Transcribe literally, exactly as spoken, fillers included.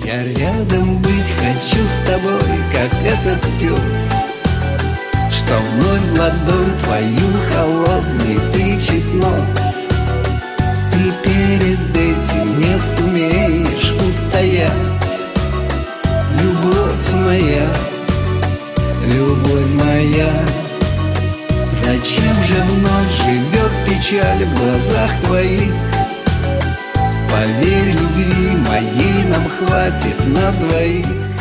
Я рядом быть хочу с тобой, как этот пес, что вновь в ладонь твою холодный тычет нос. Ты перед этим не сумеешь устоять, любовь моя, любовь моя. Зачем же вновь живет печаль в глазах твоих? Поверь, любви моей нам хватит на двоих.